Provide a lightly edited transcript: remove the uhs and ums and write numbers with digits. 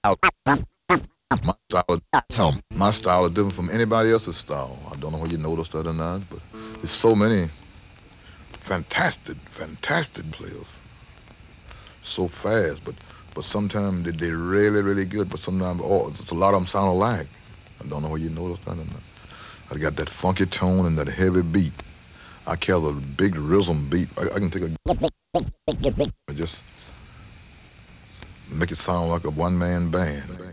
My style is different from anybody else's style. I don't know whether you noticed that or not, but there's so many fantastic players. So fast, but sometimes they really, really good, but sometimes it's a lot of them sound alike. I don't know whether you noticed that or not. I got that funky tone and that heavy beat. I carry a big rhythm beat. I can take a just make it sound like a one-man band.